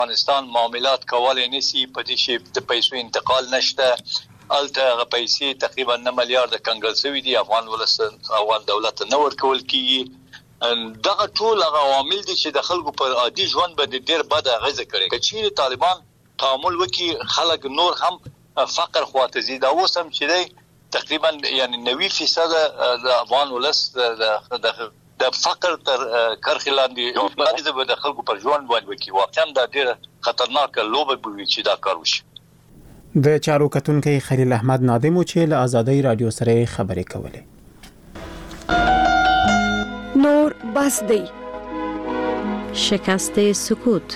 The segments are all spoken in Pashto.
افغانستان معاملات کولای نشي په دې شی د پیسو انتقال نشته الته پیسې تقریبا 9 میلیارډ کنګل شوی دي افغان دولت نه ورکول کیږي دغه ټول عوامل دي چې د خلکو پر عادي ژوند باندې ډېر بد اغیزه کوي کچې طالبان تعامل وکي خلک نور هم فقر خواته زیاده وسم چې دی تقریبا یعنی 90% د افغان ولس د فقر تر کرخې لاندې د خلکو پر ژوند باندې وکي واقعا دا ډېر خطرناک لوبه بوي چې دا کار وشي د چارو کتونکو خلیل احمد نادم چې له آزادۍ رادیو سره خبرې کولې نور بس دی شکست سکوت.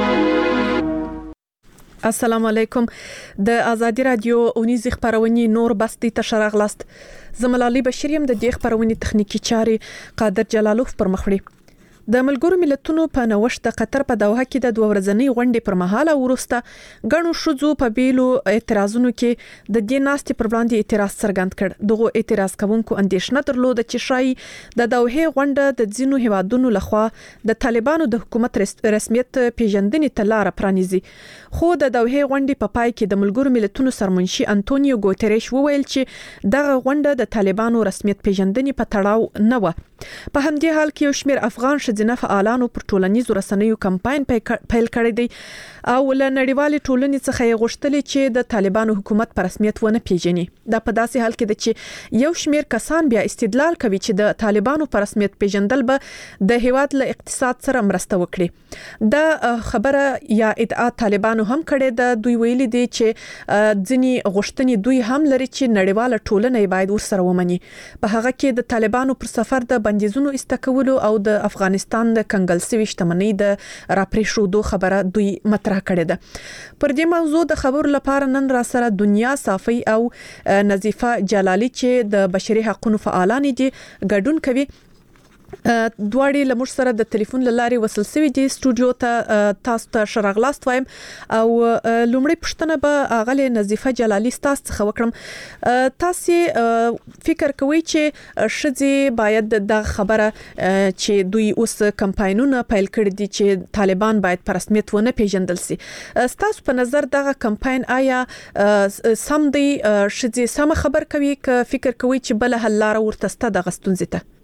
السلام علیکم د آزادی رادیو اونیز خبرونه نور بس دی تشرغلست زملالي بشریم د دې خبرونه تخنیکی چاري قادر جلالوف پر مخړي د ملګرو ملتونو په نوښت د قطر په دوحه کې د 2 ورځنۍ غونډې پر مهاله ورسته غنو شذو په بیلو اعتراضونو کې د دې ناستې پر وړاندې اعتراض څرګند کړ دغه اعتراض کوونکو اندیشنه درلوده چې شای د دوحه غونډه د ځینو هیوادونو لخوا د طالبانو د حکومت رسمیت پیژندنې ته لار پرانیزي خو د دوحه غونډې په پای کې د ملګرو ملتونو سرمنشي انټونیو ګوتریش وویل چې دغه غونډه د طالبانو رسمیت پیژندنې په تړاو نه و په همدې حال کې یو شمېر افغان ښځینه فعالانو پر ټولنیزو رسنیو کمپاین پیل کړی دی او له نړیوالې ټولنې څخه یې غوښتل چې د طالبانو حکومت په رسمیت ونه پیژني دا په داسې حال کې ده چې یو شمېر کسان بیا استدلال کوي چې د طالبانو په رسمیت پیژندل به د هیواد له اقتصاد سره مرسته وکړي دا خبره یا ادعا طالبانو هم کړې ده دوی ویلي دي چې ځینی غوښتنې دوی هم لري چې نړیواله ټولنه باید ورسره ومني په هغه کې د طالبانو پر سفر د بندیزونو استکولو او د افغانستان د کنګل سوي شتمنۍ د راپریښودو خبره دوی مطرح کړې ده پر دې موضوع د خبرو لپاره نن را سره دنیا صافي او نظیفه جلالي چې د بشري حقوقو فعالان دي ګډون کوي دواړي لمر سره د ټلیفون لاري وصل سوي دي سټوډیو ته تاسو ته شرغلاست وایم او لومړی پښتنه به اغله نظیفه جلالي تاسو څخه وکړم تاسو فکر کوئ چې شذي باید د خبره چې دوی اوس کمپاینونه پیل کړي دي چې طالبان باید په رسمیت ونه پیژندل سي تاسو په نظر دغه کمپاین آیا سم دی شذي سم خبر کوي ک فکر کوئ چې بل حل لار ورتسته د غستونځ ته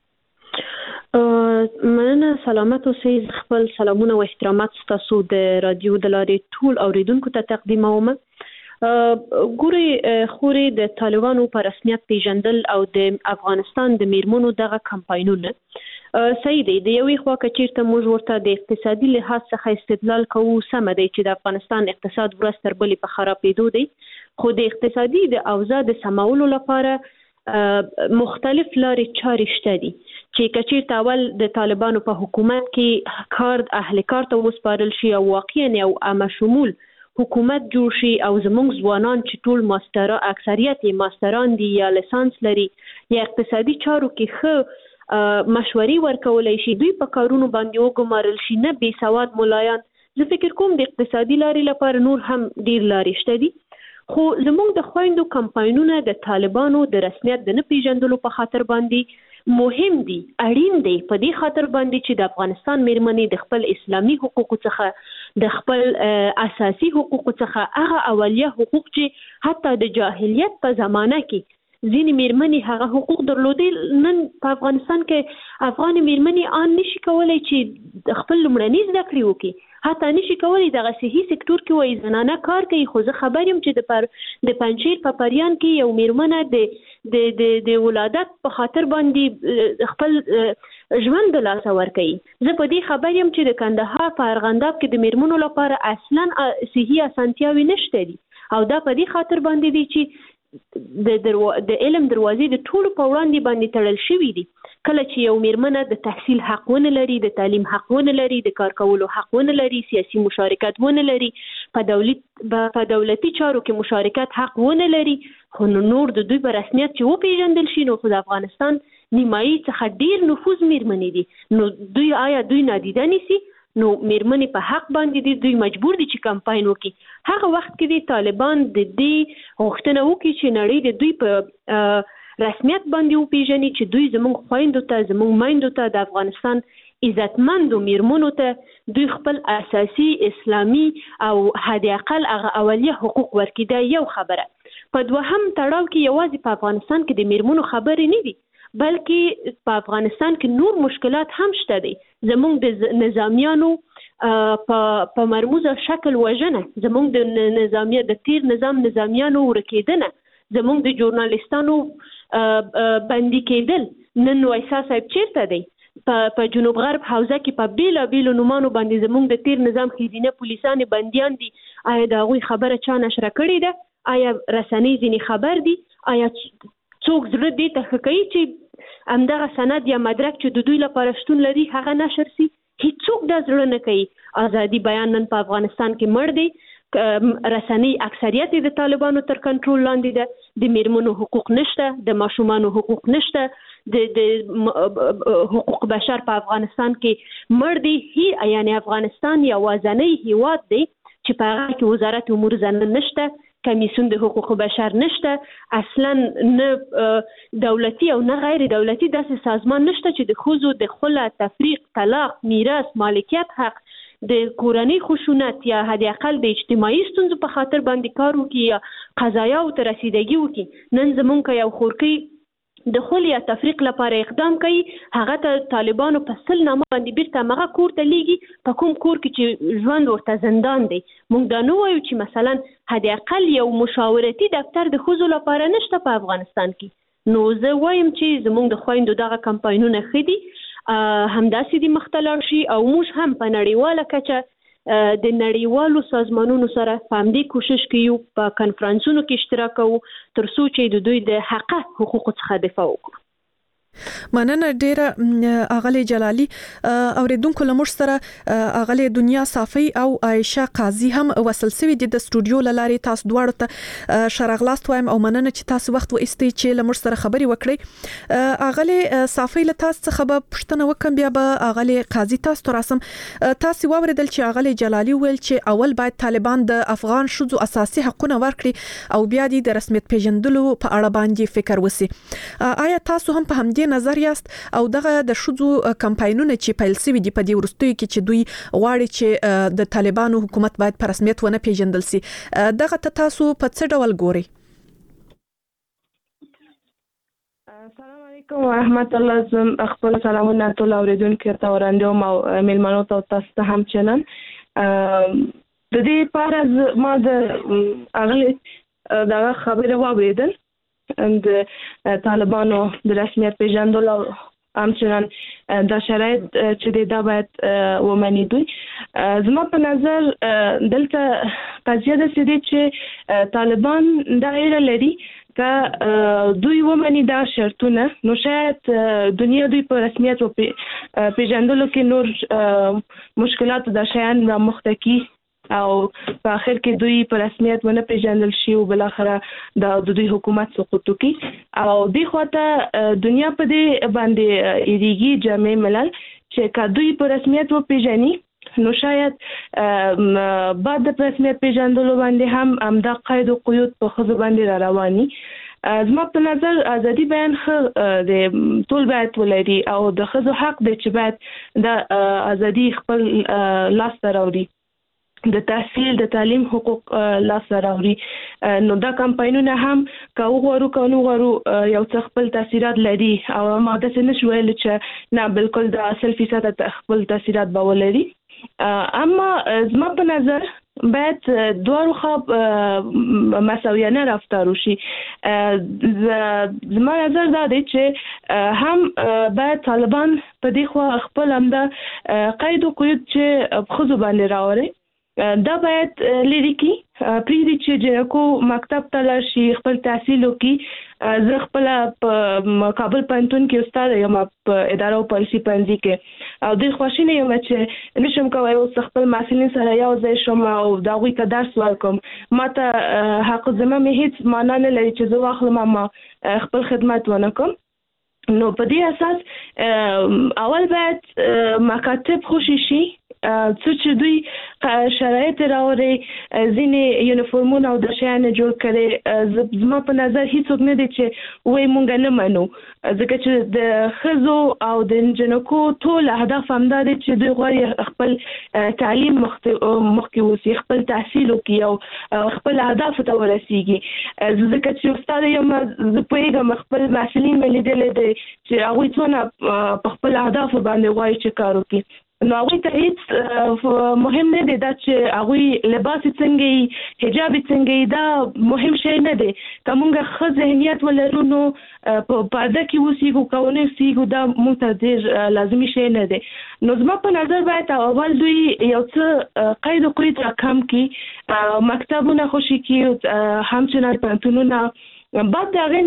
مننه سلامت اوسئ خپل سلامونه او احترامات تاسو د رادیو د لارې ټول اوریدونکو ته تقدیموم ګوري خوري د طالبانو په رسمیت پیژندل او د افغانستان د میرمنو دغه کمپاینونه صحیح دی د یوې خوا کچیرته موږ ورته د اقتصادي لحاظ څخه استدلال کوو سم دی چې د افغانستان اقتصاد ورځ تر بلې په خرابېدو دی خو د اقتصادي د اوضاع د سمولو لپاره مختلف لارې چارې شته دي چې کچیرته اول د طالبانو په حکومت کې کار اهل کار ته وسپارل شي او واقعا یو عامه شمول حکومت جوړ شي او زموږ ځوانان چې ټول ماستر اکثریت ماستران دي یا لیسانس لري یا اقتصادي چارو کې ښه مشورې ورکولای شي دوی په کارونو باندې وګمارل شي نه بې سواد ملایان زه فکر کوم د اقتصادي لارې لپاره نور هم ډیر لارې شته دي خو زموږ د خويندو کمپاینونه د طالبانو د رسمیت د نه پیژندلو په خاطر باندې مهم دي اړین دي په دې خاطر باندې چې د افغانستان میرمنې د خپل اسلامي حقوقو څخه د خپل اساسي حقوقو څخه هغه اولیه حقوق چې حتی د جاهلیت په زمانه کې ځینې میرمنې هغه حقوق درلودي نن په افغانستان کې افغان میرمنې ان نشي کولای چې خپل لمړني زده کړې وکړي حتی نشي کولای دغه صحي سکتور کې وای زنانه کار کوي خو زه خبر یم چې د پنځیر په پریان کې یو میرمنه د ولادت په خاطر باندې خپل ژوند د لاس ور کوي زه په دې خبر یم چې د کندهار په ارغنداب کې د میرمنو لپاره اصلا صحي اسانتیاوي نشته دي او دا په دې خاطر باندې دي چې د علم دروازې د ټولو په وړاندې باندې تړل شوې دي کله چې یو میرمنه د تحصیل حق ونه لري د تعلیم حق ونه لري د کار کولو حق ونه لري سیاسي مشارکت ونه لري په دولتي چارو کې مشارکت حق ونه لري خو نور د دوی په رسمیت چې وپیژندل شي نو د افغانستان نیمایي څخه ډیر نفوذ میرمنې دي نو دوی آیا دوی نادیده نیسي نو میرمنې په حق باندې دوی مجبور دي چې کمپاین وکړي هغه وخت کې د طالبان د دې غوښتنه وکړي چې نړۍ د دوی په رسمیت باندې وپیژني چې دوی زموږ خويندو ته زموږ مایندو ته د افغانستان عزتمندو میرمنو ته دوی خپل اساسي اسلامي او حد اقل هغه اولیه حقوق ورکړي. دا یو خبره. په دوهم تړاو کې یوازې په افغانستان کې د میرمنو خبرې نه دي، بلکې په افغانستان کې نور مشکلات هم شته دي. زموږ د نظامیانو په مرموزه شکل وژنه، زموږ د نظامیه د تیر نظامیانو ورکېدنه، زموږ د ژورنالیستانو بندي کېدل. نن وایسا صاحب چیرته دی؟ په جنوب غرب حوزه کې په بیلابیلو نومانو باندې زموږ د تیر نظام خزینه پولیسان بندیان دي. آیا د هغوی خبره چا نشره کړې ده؟ آیا رسنۍ ځینې خبر دي؟ آیا څوک زړه دې ته ښه کوي چې همدغه سند یا مدرک چې د دوی لپاره شتون لري هغه نشر سي؟ هیڅوک دا زړه نه کوي. ازادي بیان نن په افغانستان کې مړ دی. رسنۍ اکثریت د طالبانو تر کنټرول لاندې ده. د میرمنو حقوق نشته، د ماشومانو حقوق نشته، د حقوق بشر په افغانستان کې مړ دی. یعنی افغانستان یوازینی هیواد دی چې په هغه کې وزارت امور زنان نشته، کمیسیون د حقوق بشر نشته، اصلا نه دولتي او نه غیر دولتي داسې سازمان نشته چې د ښځو د خلع، تفریق، طلاق، میراث، مالکیت حق، د کورنۍ خشونت یا حد اقل د اجتماعي ستونزو په خاطر باندې کار وکړي یا قضایاو ته رسیدګي وکړي. نن زمونږ که یو خورکۍ د خلع یا تفریق لپاره اقدام کوي، هغه ته طالبانو په 100 نامه باندې بیرته هغه کور ته لیږي، په کوم کور کې چې ژوند ورته زندان دی. موږ دا نه وایو چې مثلا حد اقل یو مشاورتي دفتر د ښځو لپاره نشته په افغانستان کې. نو زه وایم چې زموږ د خویندو دغه کمپاینونه ښه دي، همداسې دي مختلف شي، او موږ هم په نړیواله کچه د نړیوالو سازمانونو سره په همدې کوشش کوي، په کنفرانسونو کې اشتراک کوو ترڅو چې د دوی د حق حقوقو څخه دفاع وکړو. مننه ډیره اغلی جلالی. اوریدونکو لمر سره اغلی دنیا صافی او عائشه قاضی هم وصل سوي دي د استودیو لاري. تاسو دواړو ته شرغلاست وایم او مننه چې تاسو وخت و استي چې لمر سره خبري وکړي. اغلی صافی له تاسو څخه به پښتنه وکم، بیا به اغلی قاضی تاسو تراسم. تاسو واوریدل چې اغلی جلالی ویل چې اول باید طالبان د افغان شذو اساسي حقوقونه ورکړي او بیا د رسمیت پیژندلو په اړه باندې فکر وسی. آیا تاسو هم په همدې نظر یاست او دغه د شذو کمپاینونه چې پیل شوي دي په دې وروستیو کې چې دوی غواړي چې د طالبانو حکومت باید په رسمیت ونه پیژندل شي، دغه تاسو په څه ډول ګوري؟ السلام علیکم ورحمت الله. زم خپل سلامونه ټول اوریدونکو ته وړاندې او میلمنو ته تاسو ته هم چنن. د دې لپاره ما د اغلی دا خبره واوریدل د طالبانو د رسمیت پیژندلو همچنان دا شرایط چې دا باید ومني. دوی زما په نظر دلته قضیه ده چې طالبان دا ایره لري که دوی ومني دا شرطونه، نو شاید دنیا دوی په رسمیت پیژندلو کې نور مشکلات دا شیان را مخته کی او په اخر کې دوی په رسمیت ونه پیژندل شي او بل اخره د دوی حکومت سقوط کوي. او دی خواته دنیا په دې باندې ایریږي جامع ملل چې که دوی په رسمیت و پیژني، نو شاید بعد د رسمیت پیژندلو باندې هم دا قید او قیود په ښځو باندې را رواني. زما په نظر ازادي بیان د ټول باید ولري او د ښځو حق دی چې باید د ازادي خپل لاس ته راوړي، د تحصیل د تعلیم حقوق لاس راوړي. نو دا کمپاینونه هم که وغواړو که نه وغواړو یو څه خپل تاثیرات لري او ما داسې نشو ویلی چې نه بالکل د 100% خپل تاثیرات به ولري. اما زما په نظر باید دواړو خوا مساویانه رفتار وشي. زما نظر دا دی چې هم باید طالبان په دې خوا خپل همدا قید او قیود چې ښځو باندې راوړي دا باید لري کی پریدي چې جنکو مکتب ته لاړ شي، خپل تحصیل وکړي. زه خپل په کابل پوهنتون کې استاد یم په اداره او پالیسي پوهنځي کې، او ډېر خواشینی یم چې نشم کولی اوس خپل محصلین سره یو ځای شم او د هغوی ته درس ورکړم. ما ته حق الذمه مې هېڅ معنا نه لري چې زه واخلم ما خپل خدمت ونه کړم. نو په دې اساس اول باید مکاتب خوشي شي څه چې دوی شرایط راوړي ځینې یونیفورمونه او د شیانو جوړ کړي زما په نظر هیڅوک نه دی چې وایي مونږ نه منو ځکه چې د ښځو او د نجونو ټول اهداف همدا دي چې دوی غواړي خپل تعلیم مخکې وسي خپل تحصیل وکړي او خپل اهدافو ته ورسیږي ځکه چې استاد یم زه پوهېږم خپل محصلین مې لیدلی دی چې هغوی څونه په خپل اهدافو باندې غواړي چې کار وکړي نو هغوی ته هیڅ مهم نه دی دا چې هغوی لباس څنګه یي حجاب څنګه یي دا مهم شی نه دی که موږ ښه ذهنیت ولرو نو په پرده کې اوسېږو که ونه اوسېږو دا موږ ته ډېر لازمي شی نه دی نو زما په نظر باید اول دوی یو څه قید و قید راکم کړي مکتبونه خوشي کړي همچنان پوهنتونونه بعد د هغې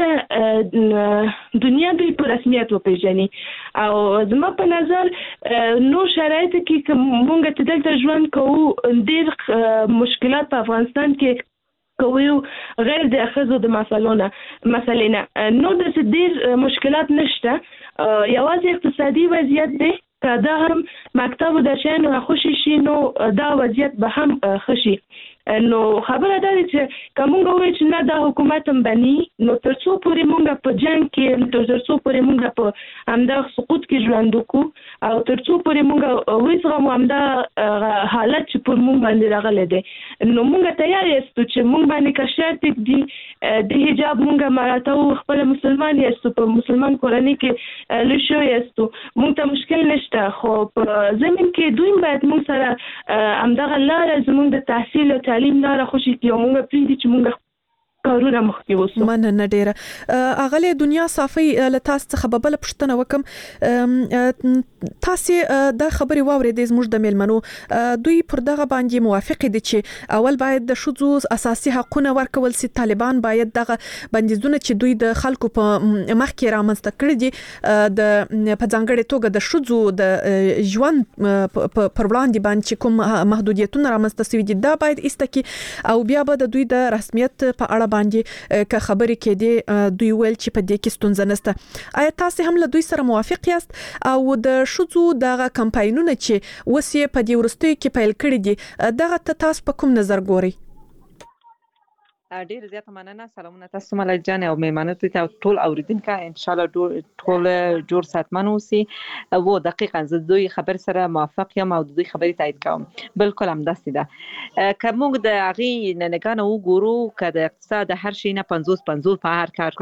نه دنیا دوی په رسمیت وپېژني او زما په نظر نور شرایطو کې که مونږ چې دلته ژوند کوو ډېر مشکلات په افغانستان کې کوو غیر د ښځو د مسلې نه نو داسې ډېر مشکلات نشته یوازې اقتصادي وضعیت دی که دا هم مکتب د شیانو راخوشي شي نو دا وضعیت به هم ښه شي نو خبره دا ده چې که مونږ ووایو چې نه دا حکومت هم بني نو تر څو پورې مونږ په جنګ کې تر څو پورې مونږ په همدغه سقوط کې ژوند وکړو او تر څو پورې مونږ وزغمو همدا حالت چې پر مونږ باندې راغلی دی نو مونږ تیار یاستو چې مونږ باندې که شرط دي د حجاب مونږ مراته خپل مسلمان یاستو په مسلمان کورنۍ کې لوی شوي یاستو مونږ ته مشکل نشته خو په زمین کې دوی باید مونږ سره همدغه لاره زمونږ د تحصیل او تعلیم لاره خوشي کړي او مونږ پرېږدي چې مونږ کارونه مخکې وسو مننه ډیره اغلی دنیا صافي له تاسو څخه به بل پوښتنه وکم تاسو دا خبري واورېدې زموږ د میلمنو دوی پر دغه باندې موافق دي چې اول باید د شذوذ اساسي حقوقونه ورکول سي طالبان باید دغه بندیزونه چې دوی د خلکو په مخ کې رامنځته کړی دي د په ځانګړي توګه د شذوذ د ژوند پر وړاندې باندې کوم محدودیتونه رامنځته شوي دي دا باید ایستکي او بیا به د دوی د رسمیت په اړه باندې که خبرې کېدې دوی ویل چې په دې کې ستونزه نشته آیا تاسو هم له دوی سره موافق یاست او د شذو دغه کمپاینونه چې وسې په دې وروستیو کې پیل کړي دي دغه تاسو په کوم نظر ګورئ ډیر زیاته مننه سلامونه تاسو ملک جان او میمنه ته ټول اوریدونکو ان شاء الله ټول جوړ ساتمن اوسي او دقیقاً زه دوی خبر سره موافق یم او دوی خبرې تایید کوم بالکل هم داسې ده که موږ د هغې ننګانه وګورو که د اقتصاد هر شي نه 50-50 په هر کار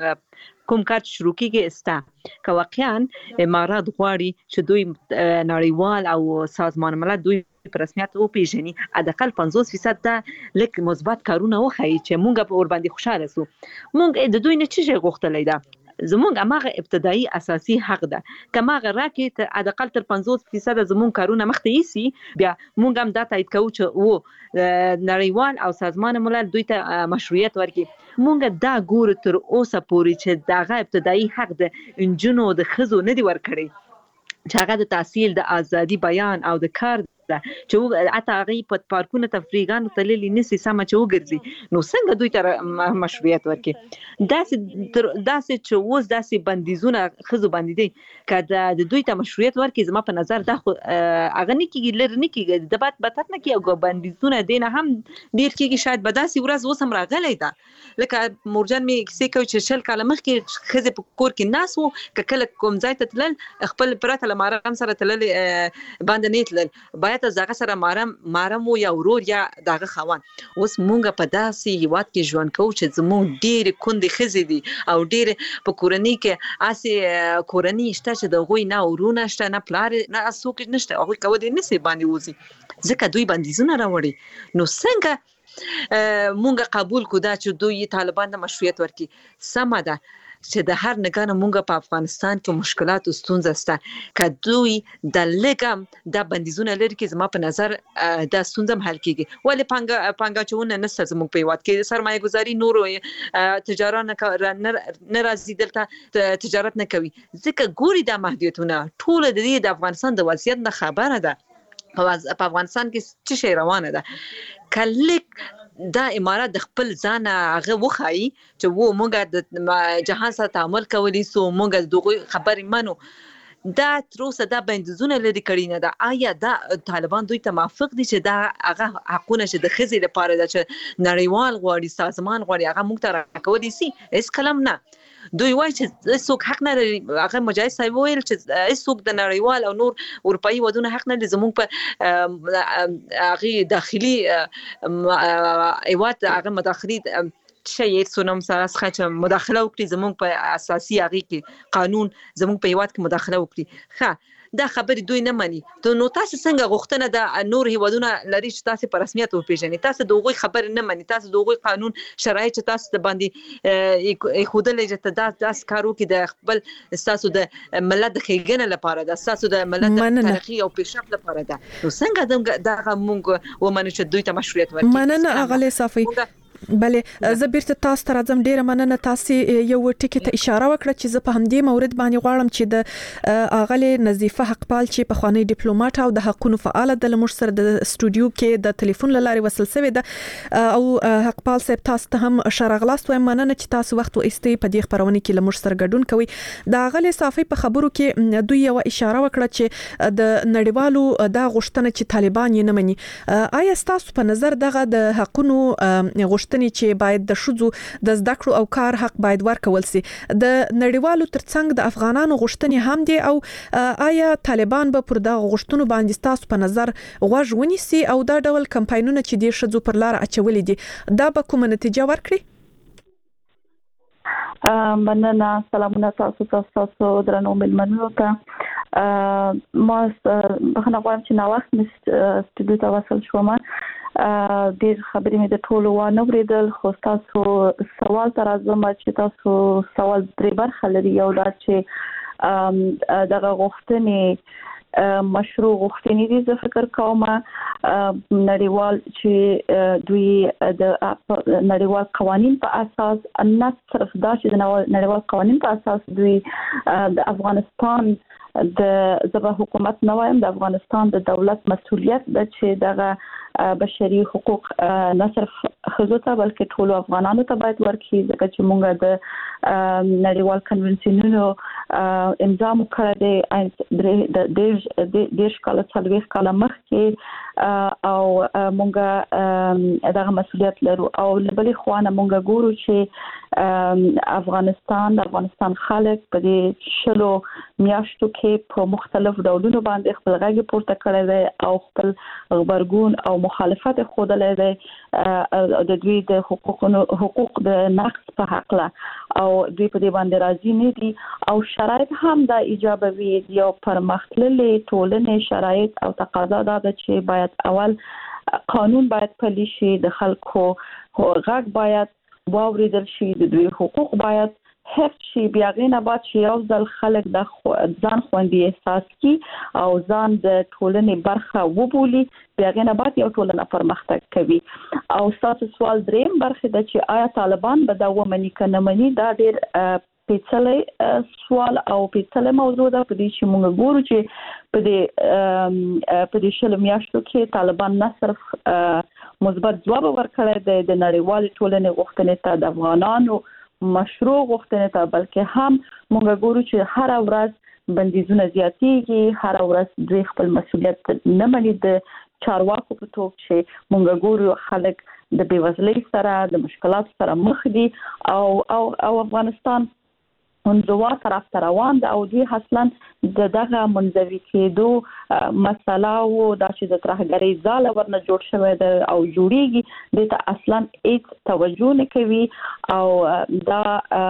کوم کار شروع کیږي استا که واقعا امارات غواړي چې دوی نړیوال او سازمان ملل دوی په رسمیت وپیژني حداقل 50% دا لکه مثبت کارونه وخایي چې مونږ په ور باندې خوشاله سو مونږ د دوی نه څه غوښتلای دا زمونږ هغه ابتدایي اساسي حق ده کما غراکې ته حداقل تر 50% زمونږ کارونه مخته یسي بیا مونږ هم دا تایید کوو چې و نړیوال او سازمان ملل دوی ته مشروعیت ورکړي مونږ دا ګورو تر اوسه پورې چې دغه ابتدایي حق د انجونو د ښځو نه دی ورکړي چې هغه د تحصیل د ازادي بیان او د کار چې حتی هغه په پارکونو تفریحګانو تللی نسی سم چې وګرځي نو څنګه دوی ته مشروعیت ورکړي داسې چې اوس داسې بندیزونه خزو باندې دي کله د دوی ته مشروعیت ورکړي زما په نظر دا هغه نه کیږي لر نه کیږي د بات نه کیږي او بندیزونه دینه هم ډیر کیږي شاید به داسې ورځ اوس هم راغلی ده لکه مورجان می کیسه کوي چې شل کاله مخکې خزه په کور کې ناس وو کله کوم ځای ته تلل خپل پرته لمارم سره تلل باندې نه تلل باید زغه سره مارم یا ورور یا دغه خوان اوس مونږ په داسې هیواد کې ژوند کوو چې زموږ ډېر کندې ښځې دي او ډېر په کورنۍ کې اسې کورنۍ شته چې د هغوی نه ورونه شته نه پلار نه څوک نشته هغوی کولی نشي باندې وځي ځکه دوی بندیزونه راوړي نو څنګه مونږ قبول کو دا چې دوی طالبان د مشروعیت ورکړي سمه ده چې د هر نگانه مونږ په افغانستان کې مشکلات او ستونزې سته که دوی د لګم د بندیزونه لري کې زما په نظر د ستونزې حل کیږي ولې پانګاچونه نشته زموږ په هیواد کې سرمایه گذاري نور تجارت نه راځي دلته تجارت نه کوي ځکه ګوري د محدودیتونه ټول د دې د افغانستان د وضعیت نه خبره ده په افغانستان کې څه شی روانه ده کله دا امارات د خپل ځان هغه وخایي چې وو مونږ د جهان سره تعامل کولی سو مونږ دغه خبرې منو دا تر اوسه دا بندیزونه لري کړی نه ده. آیا دا طالبان دوی ته موافق دي چې دا هغه حقونه چې د ښځې لپاره ده چې نړیوال غواړي سازمان غواړي هغه موږ ته راکولی سي؟ هیڅ کلام نه. دوی وایي چې هیڅوک حق نه لري. هغه مجاهد صاحب ویل چې هیڅوک د نړیوال او نور اروپایي ودونه حق نه لري زموږ په هغه داخلي ایوات هغه مداخلي شي سونم سره څخه مداخله وکړي زموږ په اساسي هغه کې قانون زموږ په هیواد کې مداخله وکړي. ښه دا خبرې دوی نه مني. نو تاسو څنګه غوښتنه د نور هیوادونه لري چې تاسو په رسمیت وپیژنئ؟ تاسو د هغوی خبرې نه مني. تاسو د هغوی قانون شرایط چې تاسو د باندې خودلې چې تاسو کارو کې د خپل تاسو د ملت د ښېګڼې لپاره ده، تاسو د ملت د ترقي او پیشرفت لپاره ده. نو څنګه دغه موږ ومنو چې دوی ته مشروعیت ورکړي؟ مننه اغلی صافي. بله زه بیرته تاسو ته راځم. ډیره مننه. تاسو یو ټکی ته اشاره وکړه چې زه په همدې مورد باندې غواړم چې د اغلی نظیفه حقپال چې په خوانی ډیپلوماټ او د حقوقو فعال د لمر سره د استودیو کې د ټلیفون لارې وصل شوی ده او حقپال صاحب تاسو ته هم شرغلاست وایم. مننه چې تاسو وخت و استي په دې خبرونه کې لمر سره ګډون کوي. د اغلی صافي په خبرو کې دوی یو اشاره وکړه چې د نړیوالو دا غوښتنه چې طالبان یې نه مني. آیا تاسو په نظر دغه د حقوقو چې باید د شذو د زده کړو او کار حق باید ورکول سي د نړیوالو ترڅنګ د افغانانو غوښتنې هم دي او آیا طالبان به پر دغه غوښتنو باندې تاسو په نظر غوږ ونیسي او دا ډول کمپاینونه چې د شذو پر لار اچولې دي دا به کومه نتیجه ورکړي؟ مننه. سلامونه تاسو درنو ملمنو ته. ما بخنه غواړم چې نو وخت استودیو ته وصل شوم. ډیر خبرې مې د ټولو وانه وریدل خو تاسو سوال تر ازم چې تاسو سوال درې برخه لري. یو دا چې دغه غوښتنې مشروع غوښتنې دي. زه فکر کوم نړیوال چې دوی د نړیوال قوانین په اساس نه صرف دا چې د نړیوال قوانین په اساس دوی د افغانستان د زبا حکومت نه وایم د افغانستان د دولت مسؤلیت د چې دغه بشري حقوق نه صرف خزو ته بلکې ټول افغانانو ته باید ورکړي ځکه چې موږ د نړیوال کنونسیونونو امضا وکړه د دیش کال څلويخ کال مخکې او موږ دغه مسؤلیت لرو او بلې خوانه موږ ګورو چې افغانستان خلک په دې شلو میاشتو کې په مختلف ډولونو باندې خپل غږ پورته کړی دی او خپل غبرګون او مخالفت خوده دی د دوی د حقوق د نقص په حق له او دوی په دې باندې راضي نه دي او شرایط هم د ایجابوي یو پرمختللي ټولنې شرایط او تقاضا ده چې باید اول قانون باید پلي شي د خلکو غږ باید واوریدل شي د دوی حقوق باید حفظ شي بیا غینه بعد چې یو ځل خلک د ځان خوندي احساس کی او ځان د ټولنې برخه وبولي بیا غینه بعد یو ټولنه پرمختګ کوي او تاسو سوال دریم برخه د چې آیا طالبان به دا ومني کنه مني دا ډیر پیچلې سوال او پیچلې موضوع ده په دې چې موږ ګورو چې په دې شل میاشتو کې طالبان نه صرف مثبت ځواب ورکړی دی د نړیوال ټولنې غوښتنې ته د افغانانو مشروع غوښتنې ته بلکې هم موږ ګورو چې هر ورځ بندیزونه زیاتېږي هر ورځ دوی خپل مسؤلیت نه مني د چارواکو په توګه چې موږ ګورو خلک د بیوزلۍ سره د مشکلات سره مخ دي او افغانستان انزوا طرف ته روان ده او دوی اصلا دغه منځوي کېدو مسله او د چې د ترهګرۍ ځاله ورنه جوړ شوی ده او جوړیږي د ته اصلا هیڅ توجه نه کوي او دا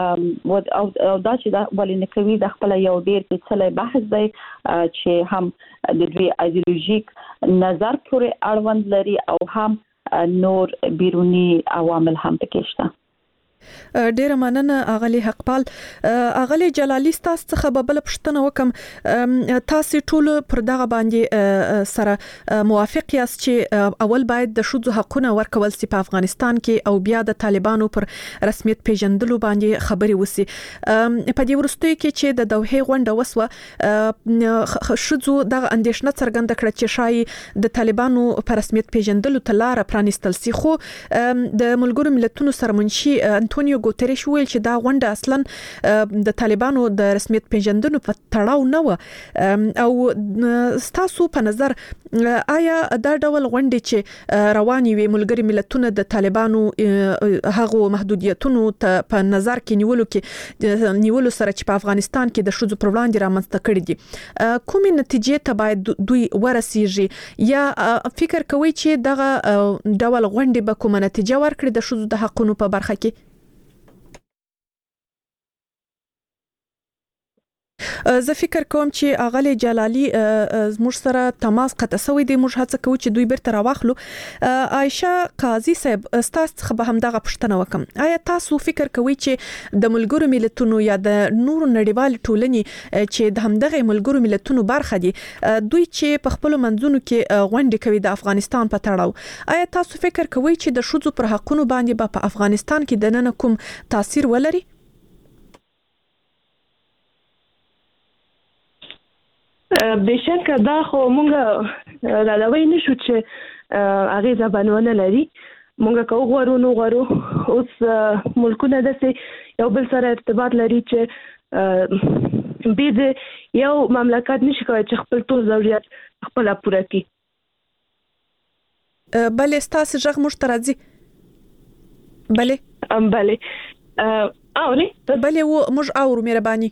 چې دا ولې نه کوي د خپل یو ډیر پیچلی بحث دی چې هم د دوی ایدئولوژیک نظر پورې اړوند لري او هم نور بیرونی عوامل هم پکې شته. ډیره مننه اغلی حقپال. اغلی جلالی تاسو څخه به بل پښتنه وکم تاسو ټول پر دغه باندې سره موافق یاست چې اول باید د شذو حقونه ورکول سي په افغانستان کې او بیا د طالبانو پر رسمیت پیژندلو باندې خبري وسی. په دې ورستوي کې چې د دوحې غونډه وسوه شذو دغه اندیشنه څرګنده کړه چې شای د طالبانو پر رسمیت پیژندلو تلاره پرانستل سي خو د ملګرو ملتونو سرمنشي انټونیو ګوتریش ویل چې دا غونډه اصلا د طالبانو د رسمیت پیژندنې په تړاو نه و او ستاسو په نظر آیا دا ډول غونډې چې رواني وي ملګری ملتونه د طالبانو هغه محدودیتونو ته په نظر کې نیولو سره چې په افغانستان کې د شذو پر وړاندې رامنځته کړي دي کومې نتیجې ته باید دوی ورسیږي یا فکر کوي چې دغه ډول غونډې به کومه نتیجه ورکړي د شذو د حقونو په برخه کې؟ زه فکر کوم چې اغلی جلالي زموږ سره تماس قطع شوی دی. موږ هڅه کوو چې دوی بیرته راواخلو. عائشه قاضي صاحب تاسو څخه به هم دغه پوښتنه وکم، آیا تاسو فکر کوئ چې د ملګرو ملتونو یا د نورو نړیوال ټولنې چې د همدغه ملګرو ملتونو برخه دي دوی چې په خپل منځونو کې غونډې کوي د افغانستان په تړاو، آیا تاسو فکر کوئ چې د ښځو پر حقونو باندې په افغانستان کې د نن کوم تاثیر ولري؟ بشکه دا خو مونږ راوي نشو چې هغه ځبانونه لري. مونږ کو غوړو اوس ملکونه دسه یو بل سره ارتباط لري چې به یو مملکت نشي کوي چې خپل ټول ضرورت خپل پوره کړي. بله ستاسو ژغ مشترکي بله اوري بله و موږ اورو مهرباني.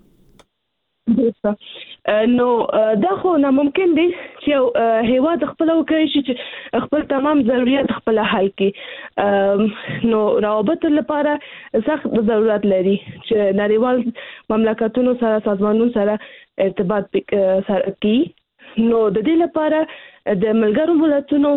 نو دا خو ناممکن دی چې هیواد خپل وکړي چې خپل تمام ضرورت خپل حل کړي. نو روابط لپاره سخت ضرورت لري چې نړیوال مملکتونو سره سازمانونو سره ارتباط کوي. نو د دې لپاره د ملګرو ملتونو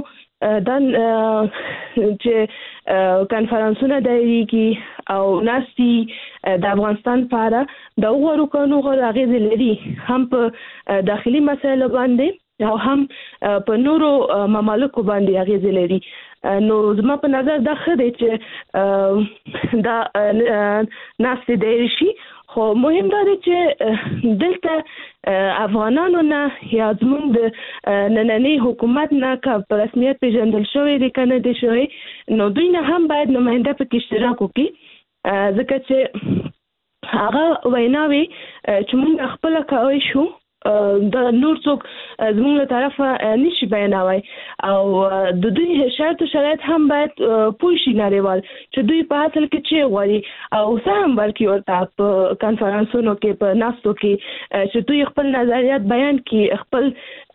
چې کانفرنسونه دایریږي او ناسي د افغانستان لپاره د وګورو قانون غوړاغې لري هم په داخلي مسایلو باندې او هم په نورو ممالکو باندې اغیز لري. نو زما په نظر دا خدای چې دا ناسي دایری شي، خو مهم دا دی چې دلته افغانانو نه یا زموږ د نننی حکومت نه که په رسمیت پیژندل شوی دی که نه دی شوی، نو دوی نه هم باید نماینده پکې اشتراک وکړي، ځکه چې هغه ویناوي چې موږ خپله کولی شو د نور څوک زموږ له طرفه نشي بیانوي. او د دوی شرط و شرایط هم باید پوه شي نړیوال چې دوی په اصل کې څه غواړي او څه هم ورکړي ورته په کانفرنسونو کې په ناستو کې چې دوی خپل نظریات بیان کړي، خپل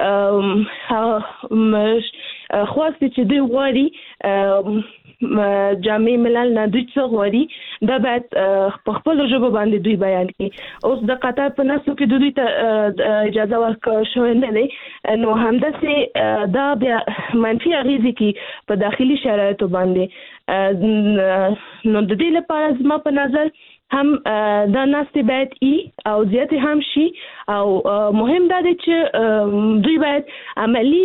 خواستې چې دوی غواړي جامع ملل نه دوی څه غواړي دا باید په خپل ژبه باندې دوی بیان کړي. اوس د قطر په ناستو کې دوی ته اجازه ورکړل شوې نه دی، نو همداسې دا بیا منفي اغېزې کوي په داخلي شرایطو باندې. نو د دې لپاره زما په نظر هم دا ناستې باید او زیاتې هم شي او مهم دا دی چې دوی باید عملی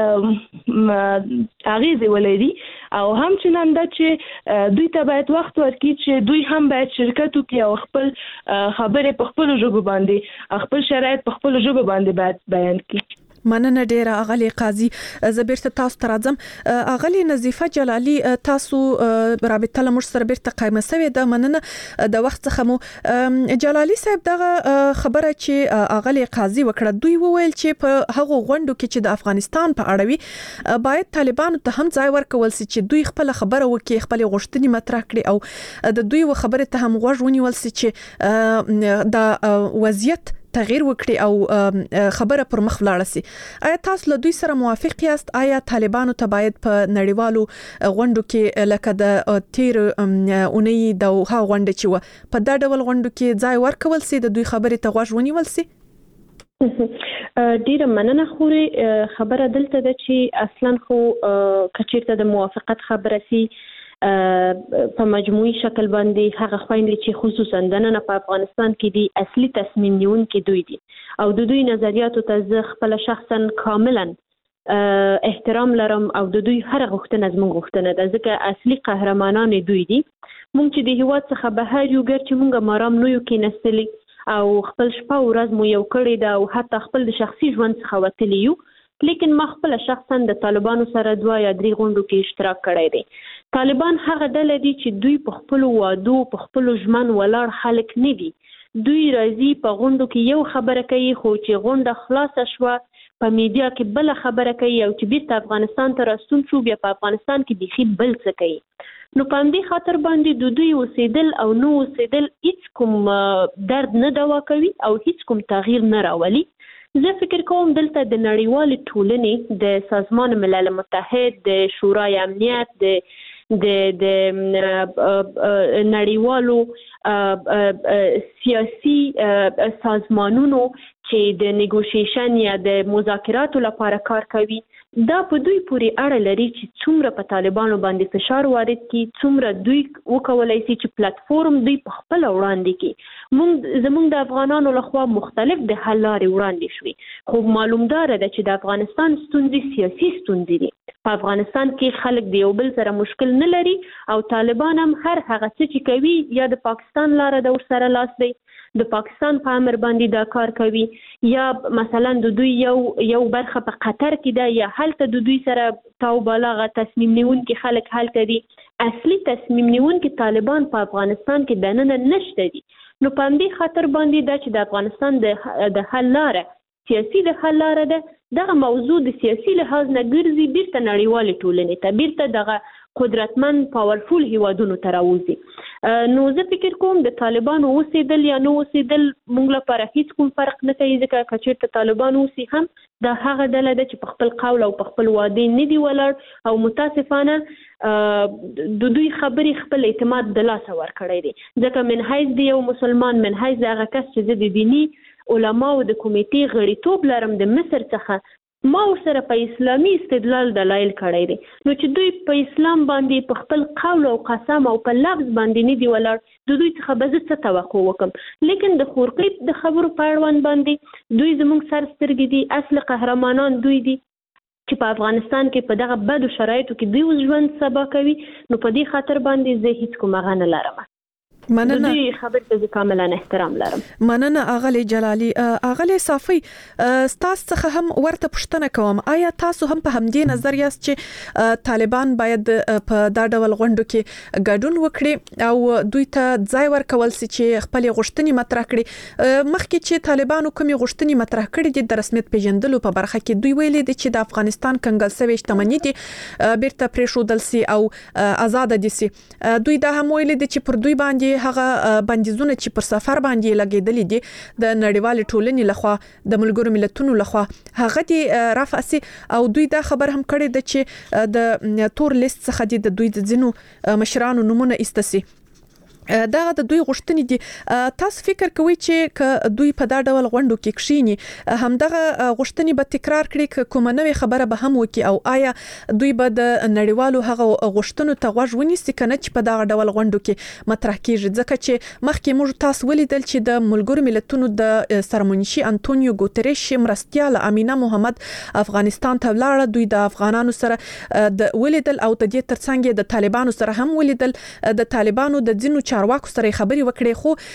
اغېزې ولري او هم چنان دا چې دوی ته باید وخت ورکړي چې دوی هم باید شرکت وکړي او خپل خبرې په خپلو ژبو باندې خپل شرایط په خپلو ژبو باندې باید بیان کړي. مننه ډیره اغلی قاضي. زه بیرته تاسو ته راځم. اغلی نظیفه جلالي تاسو رابطه له موږ سره بیرته قائمه شوې ده. مننه د وخت څخه مو. جلالي صاحب دغه خبره چې اغلی قاضي وکړه، دوی وویل چې په هغه غونډو کې چې د افغانستان په اړه وي باید طالبانو ته هم ځای ورکول شي چې دوی خپل خبره وکړي، خپل غوښتنې مطرح کړي او د دوی خبره ته هم غوږ ونیول شي چې د وضعیت تغییر وکړي او خبره پر مخ ولاړ شي. آیا تاسو له دوی سره موافق یاست؟ آیا طالبانو ته باید په نړیوالو غونډو کې لکه د تیر اونۍ د ها غونډه چې و په دا ډول غونډو کې ځای ورکول شي، د دوی خبرې ته غوږ ونیول شي؟ ډیره مننه. خوري خبره دلته ده چې اصلا خو کچیرته د موافقت خبره سي په مجموعي شکل باندې هغه خويندې چې خصوصا د نن په افغانستان کې دي اصلي تصمیم نیونکي دوی دي او د دوی نظریاتو ته زه خپل شخصا کاملا احترام لرم او د دوی هر غوښتنه زموږ غوښتنه ده، ځکه اصلي قهرمانان دوی دي. مونږ چې د هیواد څخه بهر یو ګر چې مونږ مارام نو یو کې نستلی او خپل شپه ورځ مو یو کړی دا او حتی خپل د شخصي ژوند څخه وتلی یو، لیکن ما خپل شخصا د طالبانو سره 2 یا 3 غونډو کې اشتراک کړی دی. طالبان هغه ډله دي چې دوی په خپل وادو په خپل ژمن ولاړ خلک نه دي. دوی راځي په غونډو کې یو خبره کوي، خو چې غونډه خلاصه شوه په میډیا کې بل خبره کوي او چې بیرته افغانستان ته راستون شو بیا په افغانستان کې بيخي بل څه کوي. نو په دې خاطر باندې د دوی اوسېدل او نو اوسېدل هیڅ کوم درد نه دوا کوي او هیڅ کوم تغییر نه راولي. زه فکر کوم دلته د نړیوال ټولنې د سازمان ملل متحد، د شورای امنیت، د نړیوالو سیاسي سازمانونو چې د نیګوشیشن یا د مذاکراتو لپاره کار کوي، دا په دوی پورې اړه لري چې څومره په طالبانو باندې فشار وارد کړي، څومره دوی وکولای شي چې پلیټفارم دوی په خپل وړاندې کړي. زموږ د افغانانو لخوا مختلف د حل لارې وړاندې شوي، خو معلومدار ده چې د افغانستان ستونزې سیاسي ستونزې دي. په افغانستان کې خلک د یو بل سره مشکل نه لري او طالبان هم هر هغه څه چې کوي یا د پاکستان لاره د ورسره لاس دی، د پاکستان په امر باندې دا کار کوي، یا مثلا د دوی یو برخه په قطر کې ده یا هلته د دوی سره تاو بالاغه تصمیم نیونکي خلک هلته دي. اصلي تصمیم نیونکي طالبان په افغانستان کې دننه نشته دي. نو په دې خاطر باندې دا چې د افغانستان د حل لاره سیاسي د حل لاره ده، دغه موضوع د سیاسي لحاظ نه ګرځي بیرته نړیوال ټولنې ته، بیرته دغه قدرتمن پاورفول هیوادونو ته راوځي. نو زه فکر کوم د طالبانو اوسېدل یا نه اوسېدل موږ لپاره هیڅ کوم فرق نه کوي، ځکه که چېرته طالبان اوسي هم دا هغه ډله ده چې په خپل قول او په خپل وعدې نه دي ولاړ او متاسفانه د دوی خبرې خپل اعتماد د لاسه ورکړی دی. ځکه من حیث د یو مسلمان، من حیث د هغه کس چې زه د دیني علماو د کمیټې غړیتوب لرم د مصر څخه، ما ورسره په اسلامي استدلال دلایل کړی دی. نو چې دوی په اسلام باندې په خپل قول او قسم او په لفظ باندې نه دی ولاړ، د دوی څخه به زه څه توقع وکم. لیکن د خورقیب د خبرو په اړوند باندې دوی زموږ سر سترګې دي، اصل قهرمانان دوی دي چې په افغانستان کې په دغه بدو شرایطو کې دوی ژوند سبا کوي. نو په دې خاطر باندې زه هیڅ کوم هغه نه لرم. مننه. دوی خبر ته کاملا احترام لرم. مننه اغلی جلالي. اغلی صافي، تاسو څخه هم ورته پوښتنه کوم، آیا تاسو هم په همدې نظر یاست چې طالبان باید په دا ډول غونډو کې ګډون وکړي او دوی ته ځای ورکول سي چې خپل غوښتنې مطرح کړي؟ مخکې چې طالبانو کومې غوښتنې مطرح کړي دي د رسمیت پیژندلو په برخه کې، دوی ویلي دي چې د افغانستان کنګل سوي شتمنۍ دي بیرته پریښودل سي او آزاد دي سي. دوی دا هم ویلي دي چې پر دوی باندې هغه بندیزونه چې پر سفر باندې لګیدلې دي د نړیوال ټولنې لخوا، د ملګرو ملتونو لخوا، هغه دي رفع سي. او دوی دا خبر هم کړی د چې د تور لیست څخه د دوی د ځینو مشرانو نمونه ایستسي. دا د دوی غوښتنې دي. تاسو فکر کوئ چې ک دوی په دا ډول غونډو کې کښینی همدغه غوښتنې به تکرار کړي، کومه نوې خبره به هم وکړي، او آیا دوی به د نړیوالو هغه غوښتنو ته غوږ ونیسي کنه چې په دا ډول غونډو کې مطرح کیږي؟ ځکه چې مخکې موږ تاسو ولیدل چې د ملګرو ملتونو د سرمنشي انټونیو ګوتریش مرستیال امینه محمد افغانستان ته ولاړه، دوی د افغانانو سره د ولیدل او د دې ترڅنګ د طالبانو سره هم ولیدل، د طالبانو د ځینو چارواکو سره خبري وکړي،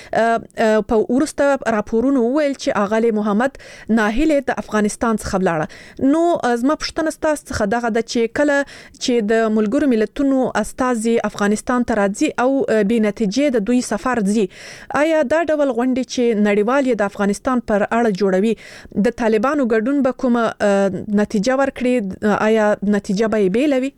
خو په ورسته راپورونو ویل چې اغلی محمد ناهله د افغانستان څخه ولاړه. نو زما پوښتنه ستاسو څخه دغه د چې کله چې د ملګرو ملتونو استازي افغانستان ته راځي او به نتیجې د دوی سفر ځي، آیا دا ډول غونډې چې نړیوال د افغانستان پر اړه جوړوي د طالبانو ګډون به کومه نتیجه ورکړي؟ آیا نتیجه به بیلوي؟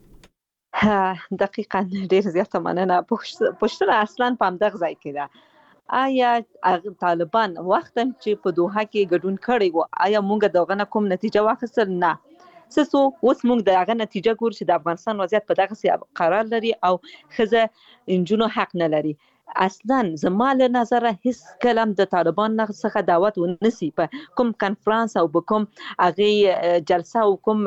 دقیقاً ډیر زیاته مننه. پوښتنه اصلا په همدغه ځای کې ده، آیا طالبان وخت چې په دوحه کې ګډون کړی و، آیا موږ دغه نه کوم نتیجه واخیستل؟ نه. سسو اوس موږ دغه نتیجه ګورو چې د افغانستان وضعیت په دغه سي قرار لري او خزه انجونو حق نه لري. اصلا زما له نظره هیڅ کلم د طالبان څخه دعوت ونسی په کوم کنفرانس او په کوم هغه جلسه او کوم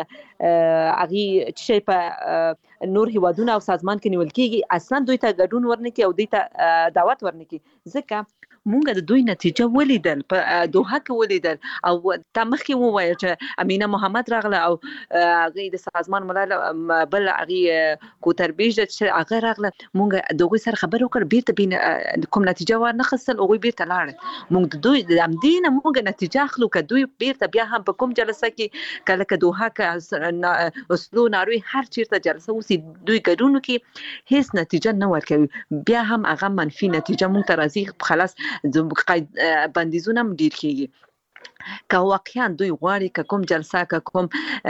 هغه چې په نور هیوادونو او سازمان کې نیول کیږي، اصلا دوی ته ګډون ورنکي او دوی ته دعوت ورنکي. ځکه مونږ د دوی نتیجه ولیدل په دوحه کې ولیدل او تمخي وویل چې امینه محمد راغله او هغه د سازمان ملل بل هغه کوتربیج چې هغه راغله مونږ دغه سره خبرو کړ بیرته بین کوم نتیجه ورنه خصل او بیرته لاړ مونږ دوی د امدینه مونږ نتیجه اخلو ک دوی بیرته بیا هم په کوم جلسه کې کله ک دوحه ک اسلو ناروی هر چیرته جلسه وسی دوی ګډون کې هیڅ نتیجه نه ورکوي بیا هم هغه منفي نتیجه مونږ ته راځي خلاص بندیزونه هم ډیر کیږي که واقعا دوی غواړي که کوم جلسه که کوم